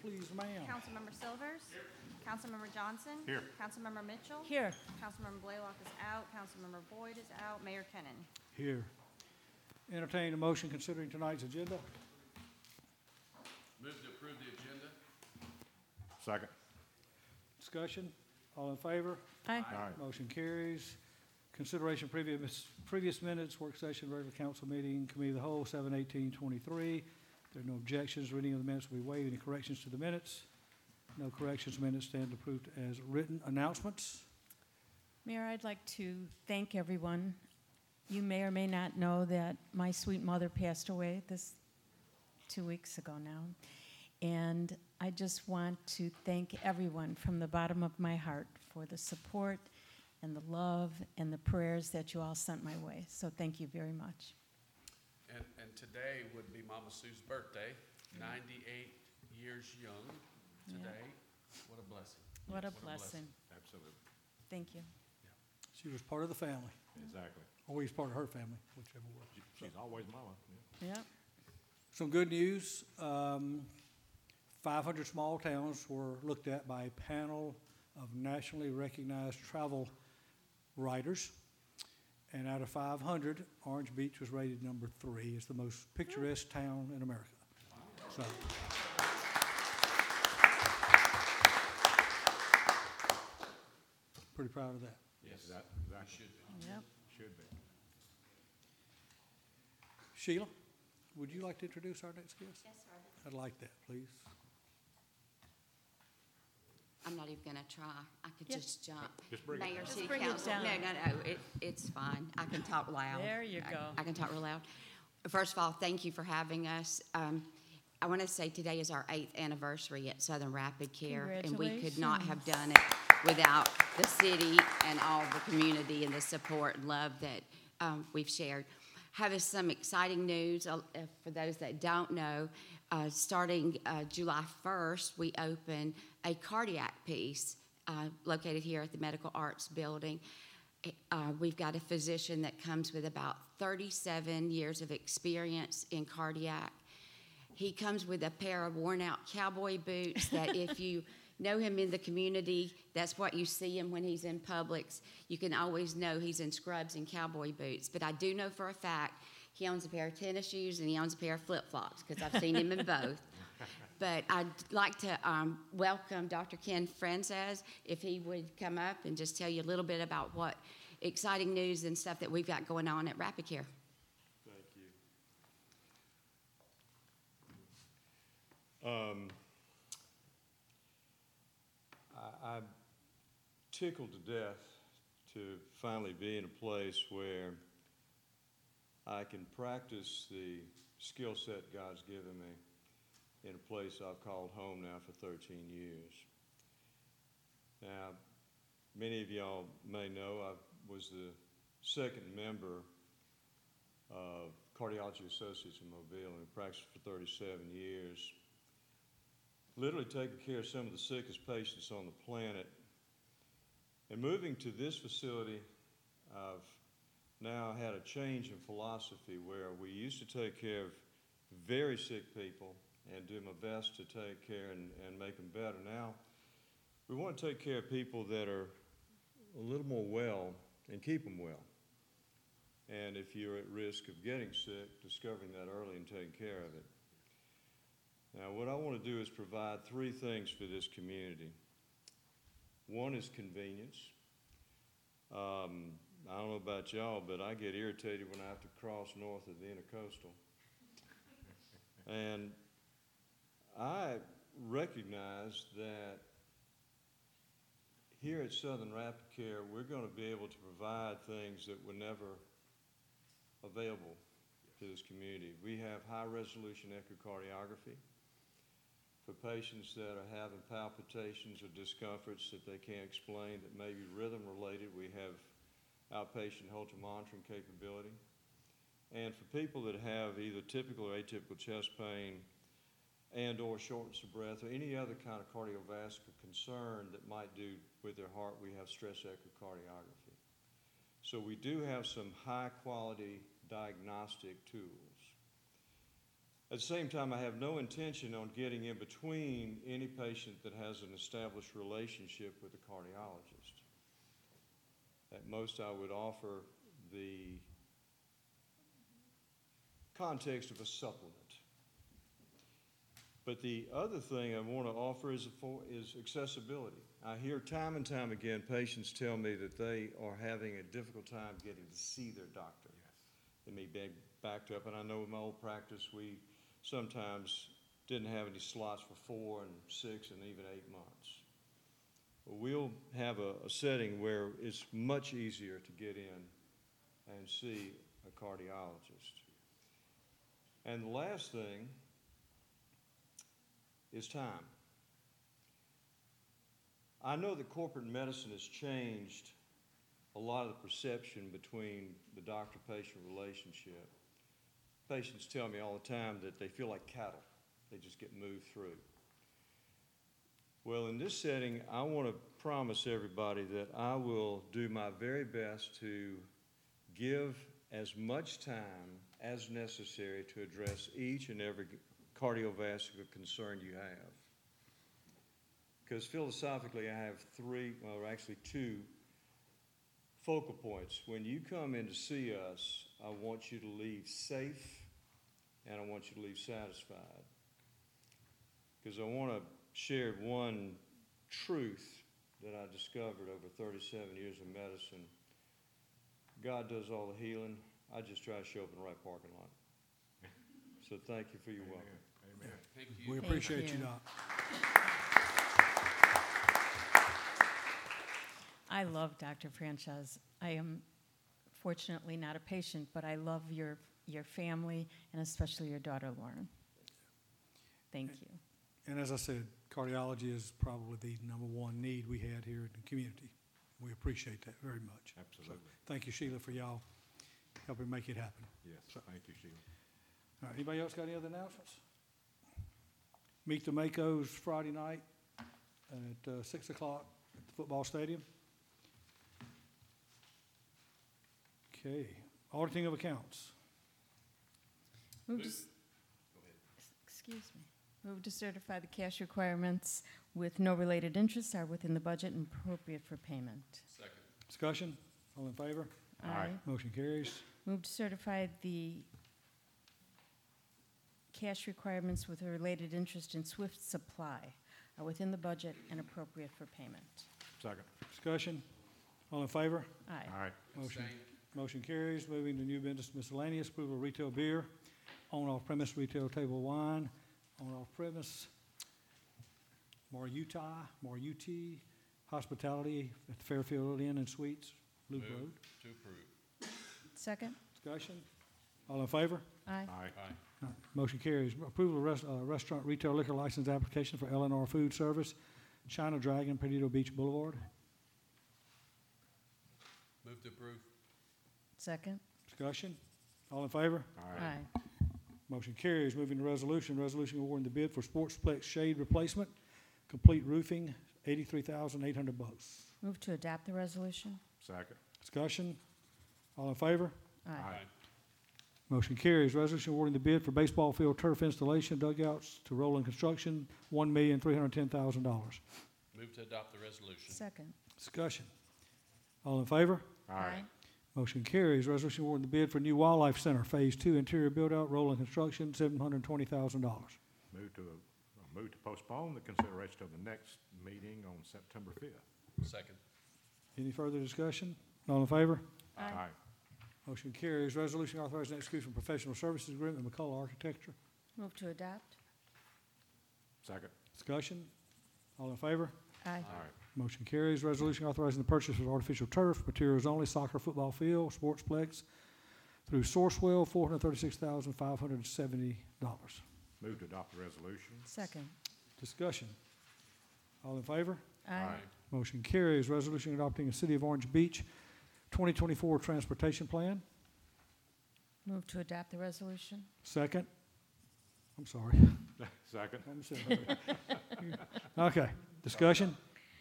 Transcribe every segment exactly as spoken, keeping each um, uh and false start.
please, ma'am. Councilmember Silvers. Here. Councilmember Johnson. Here. Councilmember Mitchell. Here. Councilmember Blaylock is out. Councilmember Boyd is out. Mayor Kennan. Here. Entertain a motion considering tonight's agenda. Move to approve the agenda. Second. Discussion. All in favor? Aye. Aye. Motion carries. Consideration previous previous minutes, work session, regular council meeting, committee of the whole, seven eighteen twenty-three. There are no objections. Reading of the minutes will be waived. Any corrections to the minutes? No corrections. Minutes stand approved as written. Announcements. Mayor, I'd like to thank everyone. You may or may not know that my sweet mother passed away this two weeks ago now. And I just want to thank everyone from the bottom of my heart for the support and the love and the prayers that you all sent my way. So thank you very much. And, and today would be Mama Sue's birthday, ninety-eight years young today. What a blessing. What a What a blessing. Absolutely. Thank you. She was part of the family. Exactly. Always part of her family, whichever way. She's always mama. Yeah. Yep. Some good news. Um, five hundred small towns were looked at by a panel of nationally recognized travel writers. And out of five hundred, Orange Beach was rated number three. It's the most picturesque town in America. So, pretty proud of that. Yes, that, that should be. Yep. Should be. Sheila, would you like to introduce our next guest? Yes, sir. I'd like that, please. I'm not even going to try. I could Yeah. just jump. Just bring it Mayor, down. City bring it Council. down. No, no, no. It, it's fine. I can talk loud. There you I- go. I, can talk real loud. First of all, thank you for having us. Um, I want to say today is our eighth anniversary at Southern Rapid Care, and we could not have done it without the city and all the community and the support and love that um, we've shared. Have some exciting news uh, for those that don't know. Uh, starting uh, July first, we open a cardiac piece uh, located here at the Medical Arts Building. Uh, we've got a physician that comes with about thirty-seven years of experience in cardiac. He comes with a pair of worn-out cowboy boots that if you know him in the community, that's what you see him when he's in Publix. You can always know he's in scrubs and cowboy boots. But I do know for a fact he owns a pair of tennis shoes and he owns a pair of flip-flops because I've seen him in both. But I'd like to um, welcome Doctor Ken Frances, if he would come up and just tell you a little bit about what exciting news and stuff that we've got going on at Rapid Care. Thank you. Um, I, I'm tickled to death to finally be in a place where I can practice the skill set God's given me in a place I've called home now for thirteen years. Now, many of y'all may know I was the second member of Cardiology Associates in Mobile and practiced for thirty-seven years. Literally taking care of some of the sickest patients on the planet. And moving to this facility, I've now had a change in philosophy where we used to take care of very sick people and do my best to take care and, and make them better. Now, we want to take care of people that are a little more well and keep them well. And if you're at risk of getting sick, discovering that early and taking care of it. Now, what I want to do is provide three things for this community. One is convenience. Um, I don't know about y'all, but I get irritated when I have to cross north of the intercoastal. And I recognize that here at Southern Rapid Care, we're going to be able to provide things that were never available to this community. We have high-resolution echocardiography for patients that are having palpitations or discomforts that they can't explain that may be rhythm-related. We have outpatient Holter monitoring capability. And for people that have either typical or atypical chest pain and or shortness of breath or any other kind of cardiovascular concern that might do with their heart, we have stress echocardiography. So we do have some high-quality diagnostic tools. At the same time, I have no intention on getting in between any patient that has an established relationship with a cardiologist. At most, I would offer the context of a supplement. But the other thing I want to offer is, for, is accessibility. I hear time and time again patients tell me that they are having a difficult time getting to see their doctor. Yes. They may be backed up, and I know in my old practice we sometimes didn't have any slots for four and six and even eight months. But we'll have a, a setting where it's much easier to get in and see a cardiologist. And the last thing is time. I know that corporate medicine has changed a lot of the perception between the doctor-patient relationship. Patients tell me all the time that they feel like cattle. They just get moved through. Well, in this setting, I want to promise everybody that I will do my very best to give as much time as necessary to address each and every cardiovascular concern you have. Because philosophically, I have three, well, actually two focal points. When you come in to see us, I want you to leave safe and I want you to leave satisfied. Because I want to share one truth that I discovered over thirty-seven years of medicine. God does all the healing. I just try to show up in the right parking lot. So thank you for your welcome. Amen. Thank you. We Thank appreciate you, you. Doc. I love Doctor Franchise. I am fortunately not a patient, but I love your, your family and especially your daughter, Lauren. Thank you. And as I said, cardiology is probably the number one need we had here in the community. We appreciate that very much. Absolutely. So, thank you, Sheila, for y'all helping make it happen. Yes, thank you, Sheila. All right, anybody else got any other announcements? Meet the Makos Friday night at uh, six o'clock at the football stadium. Okay, auditing of accounts. Move to, s- excuse me. Move to certify the cash requirements with no related interests are within the budget and appropriate for payment. Second. Discussion, all in favor? Aye. Motion carries. Move to certify the cash requirements with a related interest in Swift Supply are within the budget and appropriate for payment. Second. Discussion, all in favor? Aye. Aye. Motion, Abstain. motion carries. Moving to new business miscellaneous, approval of retail beer, on off-premise retail table wine, on off-premise Maruti, Maruti Hospitality at the Fairfield Inn and Suites, Loop Move Road. to approve. Second? Discussion, all in favor? Aye. Aye. Aye. All right, motion carries. Approval of res- uh, restaurant retail liquor license application for L and R Food Service, China Dragon, Perdido Beach Boulevard. Move to approve. Second? Discussion, all in favor? Aye. Motion carries. Moving to resolution, resolution awarding the bid for Sportsplex shade replacement, complete roofing, eighty-three thousand eight hundred bucks. Move to adopt the resolution? Second. Discussion, all in favor? Aye. Motion carries. Resolution awarding the bid for baseball field turf installation dugouts to Roland Construction, one million three hundred ten thousand dollars. Move to adopt the resolution. Second? Discussion, all in favor? Aye. Motion carries. Resolution awarding the bid for new wildlife center, phase two, interior build-out, Roland Construction, seven hundred twenty thousand dollars. Move to, uh, move to postpone the consideration of the next meeting on September fifth. Second. Any further discussion? All in favor? Aye. Motion carries. Resolution authorizing execution of professional services agreement with McCullough Architecture. Move to adopt? Second. Discussion? All in favor? Aye. Aye. Motion carries. Resolution authorizing the purchase of artificial turf, materials only, soccer, football field, sportsplex through Sourcewell, four hundred thirty-six thousand five hundred seventy dollars. Move to adopt the resolution. Second? Discussion? All in favor? Aye. Motion carries. Resolution adopting a City of Orange Beach twenty twenty-four transportation plan. Move to adopt the resolution? Second? I'm sorry. Second. I'm sorry. Okay. Discussion?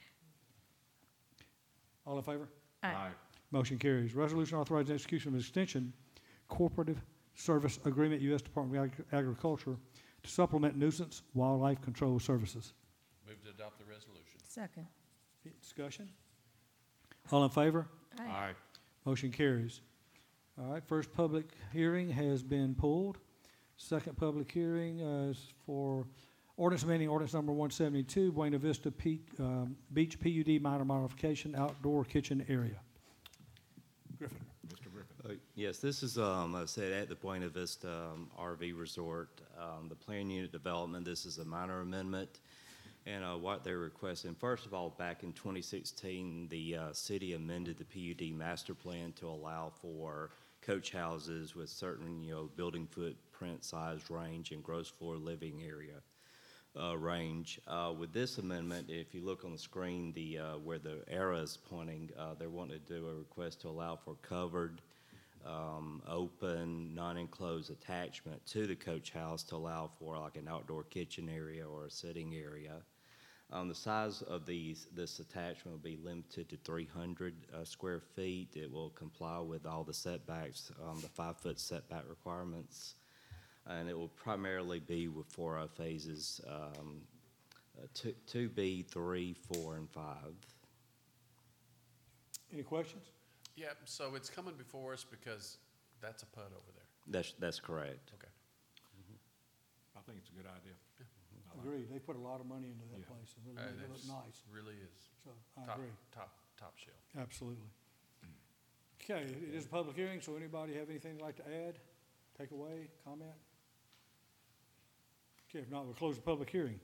All in favor? Aye. Motion carries. Resolution authorizing execution of extension cooperative Service Agreement, U S Department of Ag- Agriculture, to supplement nuisance wildlife control services. Move to adopt the resolution. Second. Discussion? All in favor? Aye. Motion carries. All right, first public hearing has been pulled. Second public hearing uh, is for ordinance amending ordinance number one seventy-two, Buena Vista Pe- um, Beach P U D minor modification outdoor kitchen area. Griffin. Mister Griffin. Uh, Yes, this is, um, I said, at the Buena Vista um, R V Resort, um, the plan unit development. This is a minor amendment. And uh, what they're requesting, first of all, back in twenty sixteen, the uh, city amended the P U D master plan to allow for coach houses with certain, you know, building footprint, size range, and gross floor living area uh, range. Uh, With this amendment, if you look on the screen, the, uh, where the arrow is pointing, uh, they're wanting to do a request to allow for covered, um, open, non-enclosed attachment to the coach house to allow for like an outdoor kitchen area or a sitting area. Um, the size of these, this attachment will be limited to three hundred uh, square feet. It will comply with all the setbacks, um, the five-foot setback requirements, and it will primarily be with four uh, phases, um, uh, two, two B, three, four, and five. Any questions? Yeah, so it's coming before us because that's a P U D over there. That's, that's correct. Okay. I think it's a good idea. I like it. Agreed. They put a lot of money into that Yeah. place. It really Uh, made it look it's- nice. Really is. So I Top, agree. top, top shelf. Absolutely. Okay, it is a public hearing, so anybody have anything they'd like to add, take away, comment? Okay, if not, we'll close the public hearing.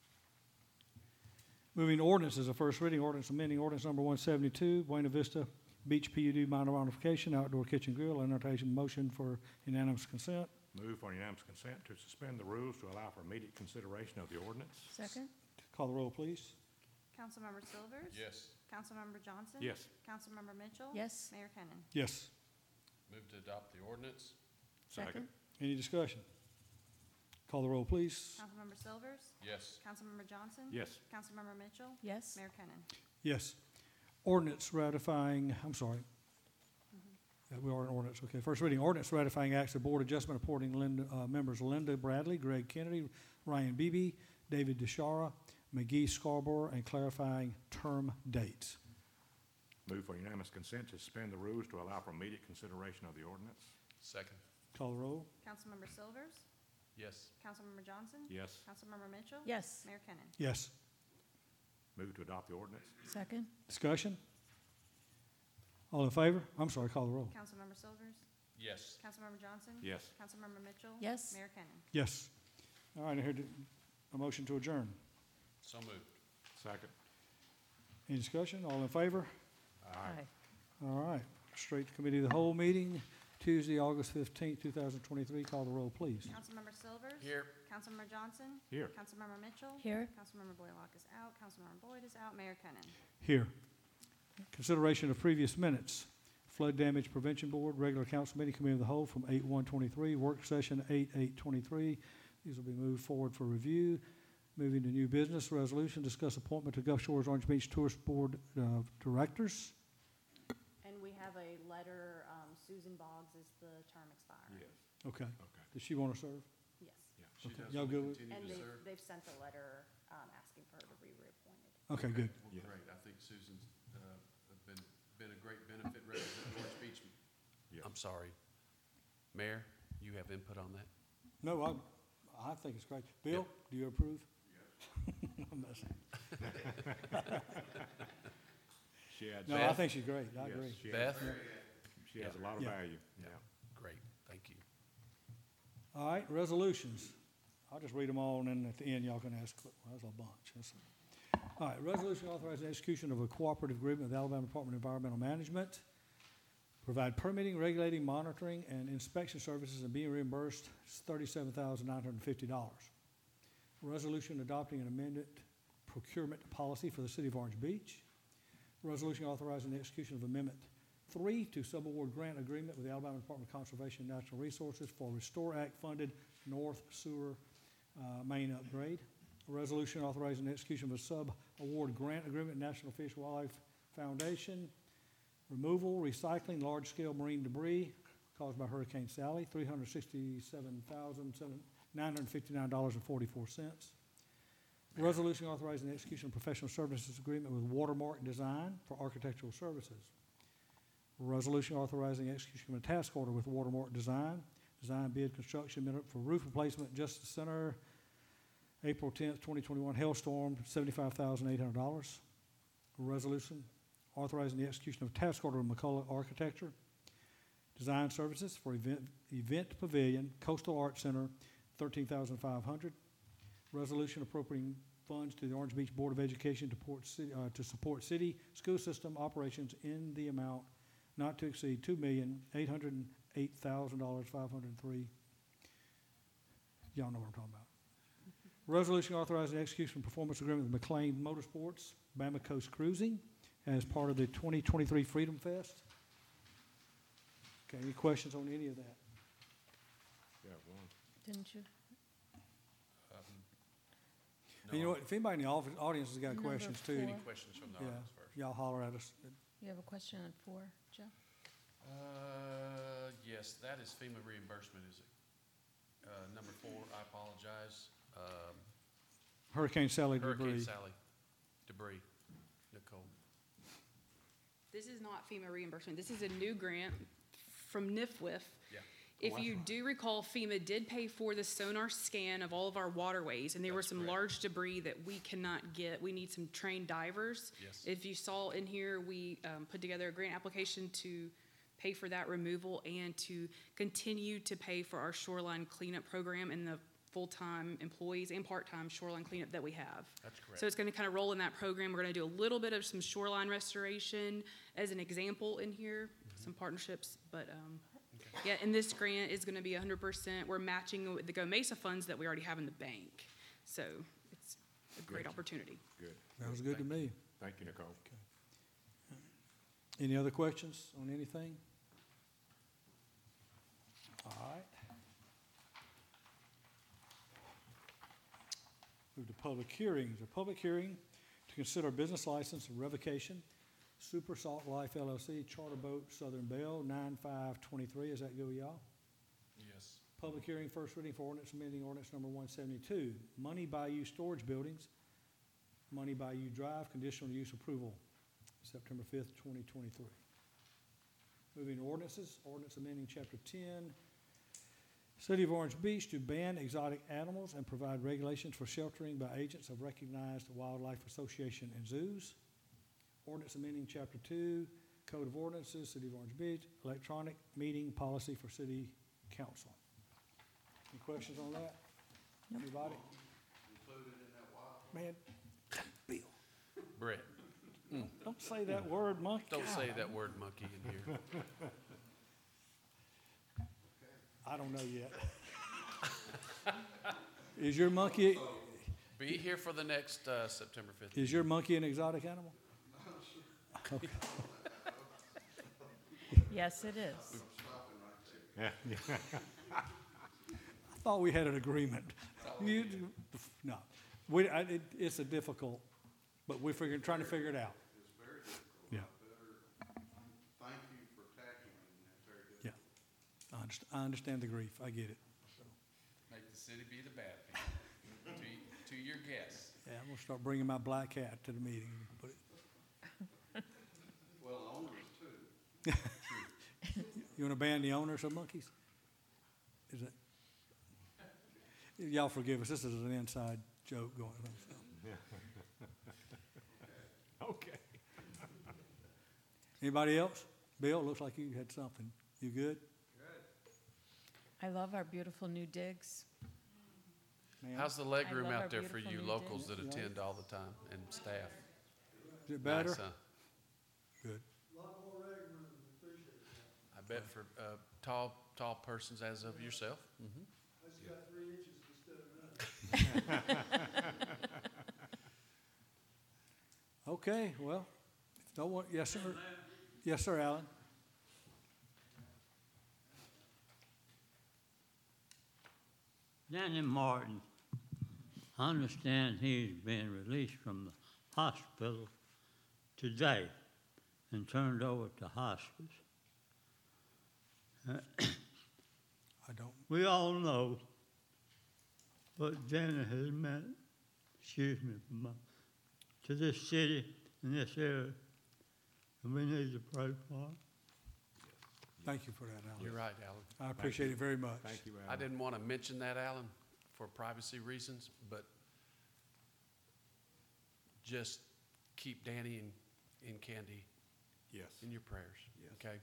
Moving to ordinances, the first reading, ordinance amending ordinance number one seventy-two, Buena Vista Beach P U D minor modification, outdoor kitchen grill. Entertain motion for unanimous consent. Move for unanimous consent to suspend the rules to allow for immediate consideration of the ordinance. Second. Call the roll, please. Councilmember Silvers? Yes. Councilmember Johnson? Yes. Councilmember Mitchell? Yes. Mayor Kennan. Yes. Move to adopt the ordinance. Second. Any discussion? Call the roll, please. Councilmember Silvers? Yes. Councilmember Johnson? Yes. Councilmember Mitchell? Yes. Mayor Kennan. Yes. Ordinance ratifying, I'm sorry. Uh, We are in ordinance, okay. First reading, ordinance ratifying acts of Board Adjustment appointing Linda, uh, members Linda Bradley, Greg Kennedy, Ryan Beebe, David DeShara, McGee Scarborough, and clarifying term dates. Move for unanimous consent to suspend the rules to allow for immediate consideration of the ordinance. Second. Call the roll. Councilmember Silvers? Yes. Councilmember Johnson? Yes. Councilmember Mitchell? Yes. Mayor Kennan. Yes. Move to adopt the ordinance. Second. Discussion? All in favor? I'm sorry, call the roll. Councilmember Silvers? Yes. Councilmember Johnson? Yes. Councilmember Mitchell? Yes. Mayor Kennan. Yes. All right, I heard a motion to adjourn. So moved. Second. Any discussion? All in favor? Aye. All right. Straight to committee of the whole meeting, Tuesday, August fifteenth, two thousand twenty-three. Call the roll, please. Councilmember Silvers? Here. Councilmember Johnson? Here. Councilmember Mitchell? Here. Councilmember Blaylock is out. Councilmember Boyd is out. Mayor Kennan. Here. Consideration of previous minutes. Flood Damage Prevention Board, regular council meeting, committee of the whole from eight one twenty-three, work session eight eight twenty-three. These will be moved forward for review. Moving to new business, resolution, discuss appointment to Gulf Shores Orange Beach Tourist Board uh, Directors. And we have a letter, um, Susan Boggs is the term expiring. Yes. Okay. Okay. Does she want to serve? Yes. Yeah. She Okay. does Y'all want good to with- continue And to they've, serve. they've sent a letter, um, asking for her to be reappointed. Okay, good. Well, Yes. great. I think Susan's, uh, been, been a great benefit representing Orange Beach. Yes. I'm sorry. Mayor, you have input on that? No, I, I think it's great. Bill, do you approve? I'm messing. She adds, No, I think she's great. I yes, agree. she adds- Beth? She has a lot of Yeah. value. Yeah. Great, thank you. All right, resolutions. I'll just read them all, and then at the end, y'all can ask, well, there's a bunch. That's- All right, resolution authorizing execution of a cooperative agreement with Alabama Department of Environmental Management. Provide permitting, regulating, monitoring, and inspection services and being reimbursed thirty-seven thousand nine hundred and fifty dollars. Resolution adopting an amended procurement policy for the city of Orange Beach. Resolution authorizing the execution of Amendment Three to subaward grant agreement with the Alabama Department of Conservation and Natural Resources for Restore Act-funded North Sewer uh, main upgrade. A resolution authorizing the execution of a sub-award grant agreement with National Fish and Wildlife Foundation. Removal, recycling, large-scale marine debris, caused by Hurricane Sally, three hundred sixty-seven thousand nine hundred fifty-nine dollars and forty-four cents. Resolution authorizing the execution of professional services agreement with Watermark Design for architectural services. Resolution authorizing execution of a task order with Watermark Design, design bid construction minute for roof replacement, Justice Center, April tenth, twenty twenty-one, hailstorm, seventy-five thousand eight hundred dollars. Resolution authorizing the execution of a task order with McCullough Architecture, design services for event, event pavilion, Coastal Arts Center, thirteen thousand five hundred dollars. Resolution appropriating funds to the Orange Beach Board of Education to, port city, uh, to support city school system operations in the amount not to exceed two million eight hundred eight thousand dollars five hundred three. Y'all know what I'm talking about. Resolution authorizing the execution of performance agreement with McLean Motorsports, Bama Coast Cruising, as part of the twenty twenty-three Freedom Fest. Okay, any questions on any of that? Yeah, one. Didn't you? Um, And you know no, what, if anybody in the office, audience has got Number questions too, four. Any questions from the yeah, audience first? y'all holler at us. You have a question on four, Jeff? Uh, yes, that is FEMA reimbursement, is it? Uh, number four, I apologize. Um, Hurricane Sally Hurricane debris. Sally, debris. Nicole. This is not FEMA reimbursement. This is a new grant from N I F W I F. Yeah. If Oh, you that's right. do recall, FEMA did pay for the sonar scan of all of our waterways, and there were That's some correct. large debris that we cannot get. We need some trained divers. Yes. If you saw in here, we um, put together a grant application to pay for that removal and to continue to pay for our shoreline cleanup program and the full-time employees and part-time shoreline cleanup that we have. That's correct. So it's going to kind of roll in that program. We're going to do a little bit of some shoreline restoration as an example in here, some partnerships, but, um, yeah, and this grant is going to be one hundred percent. We're matching with the Go Mesa funds that we already have in the bank. So it's a great Good. opportunity. Good. That was good to me. Thank you, Nicole. Any other questions on anything? All right. Move to public hearings. A public hearing to consider business license and revocation, Super Salt Life L L C, Charter Boat Southern Belle, nine five twenty-three. Is that good with y'all? Yes. Public hearing, first reading for ordinance amending ordinance number one seventy-two, Money Bayou Storage Buildings, Money Bayou Drive, conditional use approval, September fifth, twenty twenty-three. Moving to ordinances, ordinance amending chapter ten, City of Orange Beach to ban exotic animals and provide regulations for sheltering by agents of recognized wildlife association and zoos. Ordinance amending chapter two, Code of Ordinances, City of Orange Beach, electronic meeting policy for city council. Any questions on that? Anybody? Man, Bill, Brett, don't say that word, monkey. don't say that word monkey in here. I don't know yet. Is your monkey, Be here for the next, uh, September fifth. is your monkey an exotic animal? Okay. Yes, it is. Yeah, yeah. I thought we had an agreement. You, no, we, I, it, it's a difficult, but we're figuring, trying to figure it out. It's very difficult. Yeah. I better thank you for tackling it, and that's very Yeah, difficult. I understand, I understand the grief. I get it. Make the city be the bad people to, to your guests. Yeah, I'm gonna start bringing my black cat to the meeting. Put it- Well, owners too. You wanna ban the owners of monkeys? Is it? Y'all forgive us. This is an inside joke going on. so. Okay. Anybody else? Bill, looks like you had something. You good? I love our beautiful new digs. Ma'am? How's the leg I room love our out there for beautiful you new locals digs. that attend all the time and staff? Is it better? Nice, huh? Good. I bet for, uh, tall, tall persons as of yourself. Okay, well, if no one, yes, sir. Yes, sir, Alan. Danny Martin, I understand he's been released from the hospital today and turned over to hospice. I don't, We all know what Janet has meant, excuse me, for my, to this city and this area. And we need to pray for it. thank you for that, Alan. You're right, Alan. I appreciate it very much. Thank you, Alan. I didn't want to mention that, Alan, for privacy reasons, but just keep Danny and, and Candy Yes. in your prayers, Yes. okay?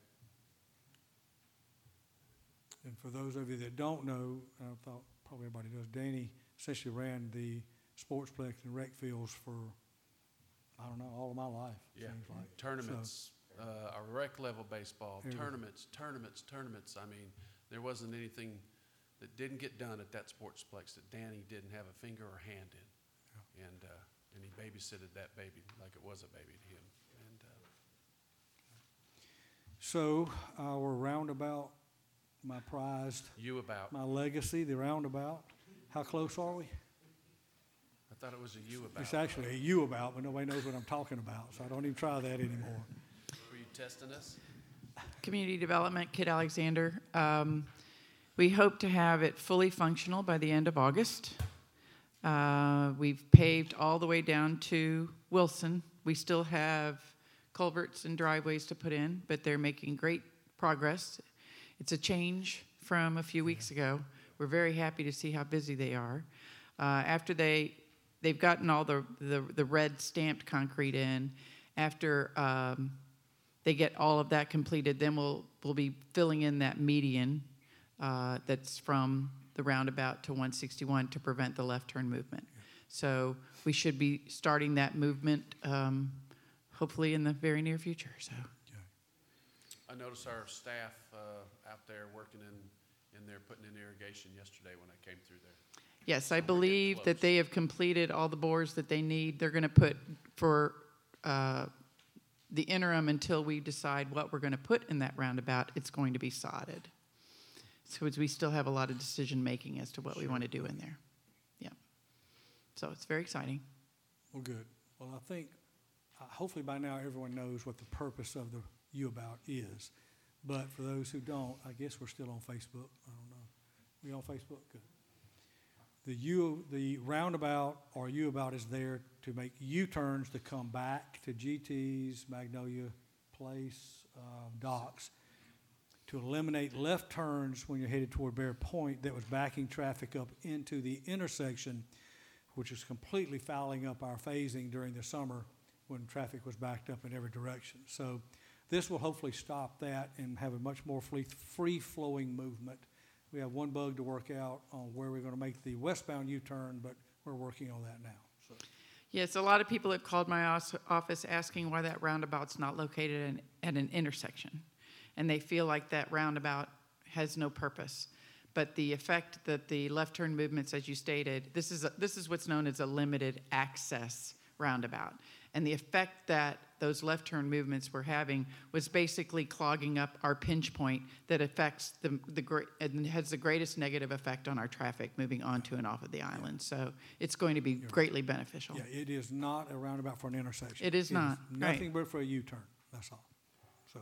And for those of you that don't know, I thought probably everybody does, Danny essentially ran the sportsplex and rec fields for, I don't know, all of my life, Yeah. seems like. Tournaments, uh, our rec level baseball, Everything. tournaments, tournaments, tournaments. I mean, there wasn't anything that didn't get done at that sportsplex that Danny didn't have a finger or hand in. And, uh, and he babysitted that baby like it was a baby to him. And, uh, So our roundabout, my prized, you about, my legacy, the roundabout, how close are we? I thought it was a you about. It's actually a you about, but nobody knows what I'm talking about, so I don't even try that anymore. Were you testing us? Community Development, Kit Alexander. Um, we hope to have it fully functional by the end of August. Uh, we've paved all the way down to Wilson. We still have culverts and driveways to put in, but they're making great progress. It's a change from a few weeks ago. We're very happy to see how busy they are. Uh, after they, they've gotten all the, the, the red stamped concrete in, after um, they get all of that completed, then we'll, we'll be filling in that median uh, that's from the roundabout to one sixty-one to prevent the left turn movement. So we should be starting that movement um, hopefully in the very near future. So. I noticed our staff uh, out there working in, in there, putting in irrigation yesterday when I came through there. Yes, I So we're getting believe close. that they have completed all the bores that they need. They're going to put for uh, the interim until we decide what we're going to put in that roundabout, it's going to be sodded. So it's- we still have a lot of decision-making as to what we want to do in there. Yeah. So it's very exciting. Well, good. Well, I think, uh, hopefully by now, everyone knows what the purpose of the You About is. But for those who don't, I guess we're still on Facebook. I don't know. We on Facebook? Good. The U, the roundabout or You About is there to make U-turns to come back to G T's, Magnolia Place, uh, docks, to eliminate left turns when you're headed toward Bear Point that was backing traffic up into the intersection, which is completely fouling up our phasing during the summer when traffic was backed up in every direction. So this will hopefully stop that and have a much more free- free-flowing movement. We have one bug to work out on where we're going to make the westbound U-turn, but we're working on that now. So, Yes, a lot of people have called my os- office asking why that roundabout's not located in, at an intersection. And they feel like that roundabout has no purpose. But the effect that the left turn movements, as you stated, this is, a, this is what's known as a limited access roundabout. And the effect that those left turn movements were having was basically clogging up our pinch point that affects the, the great, and has the greatest negative effect on our traffic moving onto and off of the island. So it's going to be greatly beneficial. yeah, it is not a roundabout for an intersection. It is not, right. Nothing but for a U-turn, that's all. So,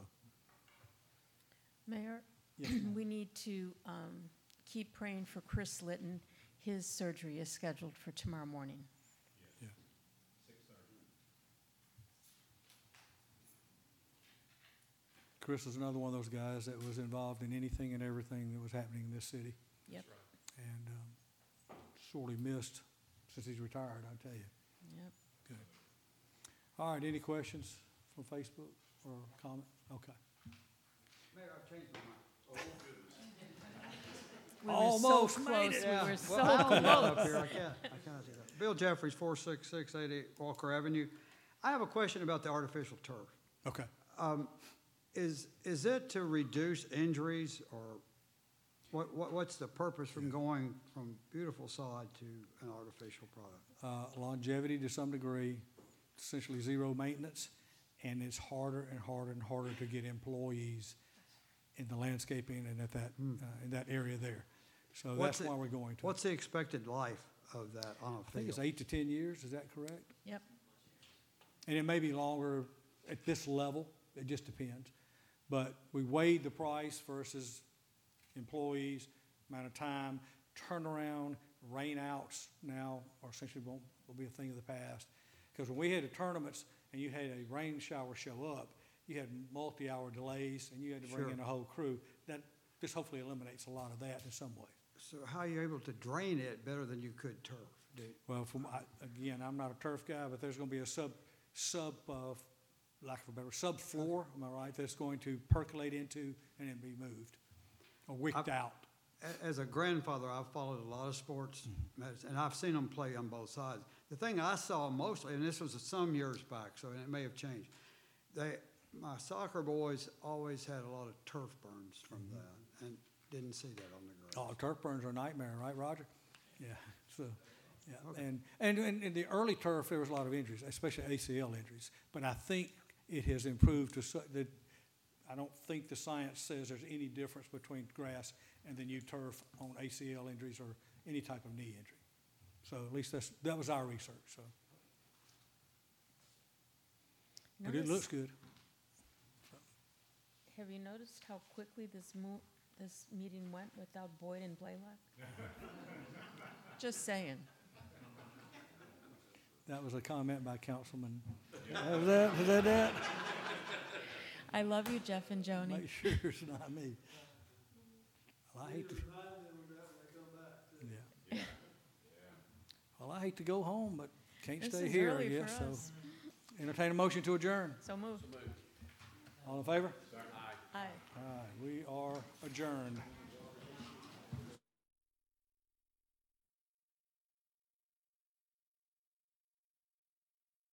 Mayor, yes, ma'am. we need to um, keep praying for Chris Litton. His surgery is scheduled for tomorrow morning. Yeah. Chris is another one of those guys that was involved in anything and everything that was happening in this city. Yep. And um, sorely missed since he's retired, I tell you. Yep. Good. All right, any questions from Facebook or comment? Okay. Mayor, I've changed my mind. We Almost were so made close. it. We Yeah, were so well, I don't know close. up here. I can't, I can't do that. Bill Jeffries, four six six eight eight Walker Avenue. I have a question about the artificial turf. Okay. Um, Is, is it to reduce injuries, or what, what, what's the purpose from going from beautiful sod to an artificial product? Uh, longevity to some degree, essentially zero maintenance, and it's harder and harder and harder to get employees in the landscaping and at that, Hmm. uh, in that area there. So What's that's the- why we're going to. What's the expected life of that on a I think it's field? eight to ten years, is that correct? Yep. And it may be longer at this level, it just depends. But we weighed the price versus employees, amount of time, turnaround, rainouts now are essentially won't, will be a thing of the past. Because when we had the tournaments and you had a rain shower show up, you had multi-hour delays and you had to bring Sure. in a whole crew. That, this hopefully eliminates a lot of that in some way. So how are you able to drain it better than you could turf? Do- Well, from, I- again, I'm not a turf guy, but there's gonna be a sub, sub, uh, lack of a better, subfloor, am I right, that's going to percolate into and then be moved or wicked I've- out. A- As a grandfather, I've followed a lot of sports, and I've seen them play on both sides. The thing I saw mostly, and this was some years back, so it may have changed, they, my soccer boys always had a lot of turf burns from that, and didn't see that on the grass. Oh, turf burns are a nightmare, right, Roger? Yeah, so, yeah, and, and, and in the early turf, there was a lot of injuries, especially A C L injuries. But I think it has improved to, so- that, I don't think the science says there's any difference between grass and the new turf on A C L injuries or any type of knee injury. So at least that's, that was our research, so. But it Notice- looks good. Have you noticed how quickly this mo, this meeting went without Boyd and Blaylock? Just saying. That was a comment by Councilman, was that, was that that? I love you, Jeff and Joni. Make sure it's not me. Well, I hate to. Yeah. Well, I hate to go home, but can't This stay is here, I early for guess, so. us. Entertain a motion to adjourn. So moved. All in favor? Aye. Aye, we are adjourned.